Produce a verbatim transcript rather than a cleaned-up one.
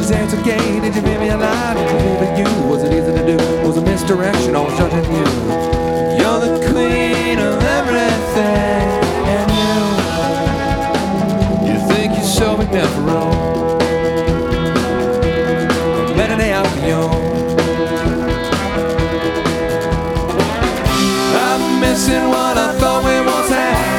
She said it's okay, did you feel me alive? Did you believe in you? Was it easy to do? Was it misdirection? Always judging you. You're the queen of everything, and you, you think you're so magnificent. Let it out, you're